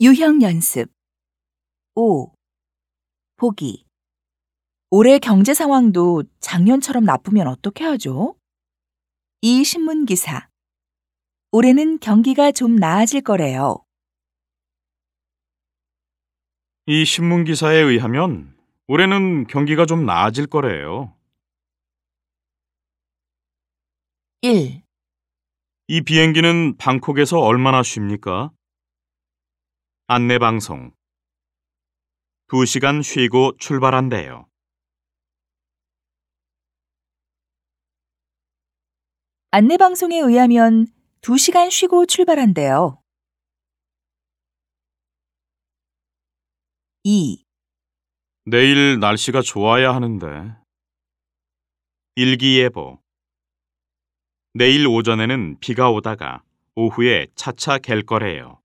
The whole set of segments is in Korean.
유형 연습. 5. 보기. 올해 경제 상황도 작년처럼 나쁘면 어떻게 하죠? 이 신문 기사. 올해는 경기가 좀 나아질 거래요. 이 신문 기사에 의하면 올해는 경기가 좀 나아질 거래요. 1. 이 비행기는 방콕에서 얼마나 쉽니까? 안내방송. 2시간 쉬고 출발한대요. 안내방송에 의하면 2시간 쉬고 출발한대요. 2. 내일 날씨가 좋아야 하는데. 일기예보. 내일 오전에는 비가 오다가 오후에 차차 갤 거래요.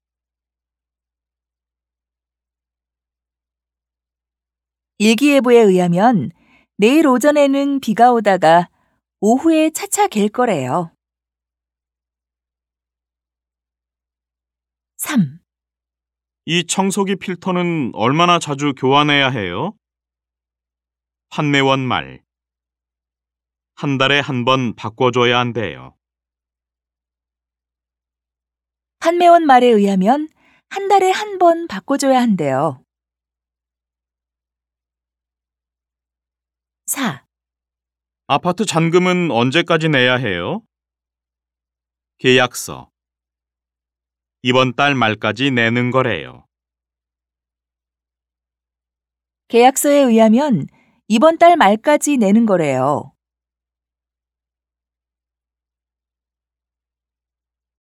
일기예보에 의하면 내일 오전에는 비가 오다가 오후에 차차 갤 거래요. 3. 이 청소기 필터는 얼마나 자주 교환해야 해요? 판매원 말. 한 달에 한 번 바꿔줘야 한대요. 판매원 말에 의하면 한 달에 한 번 바꿔줘야 한대요. 4. 아파트 잔금은 언제까지 내야 해요? 계약서. 이번 달 말까지 내는 거래요. 계약서에 의하면 이번 달 말까지 내는 거래요.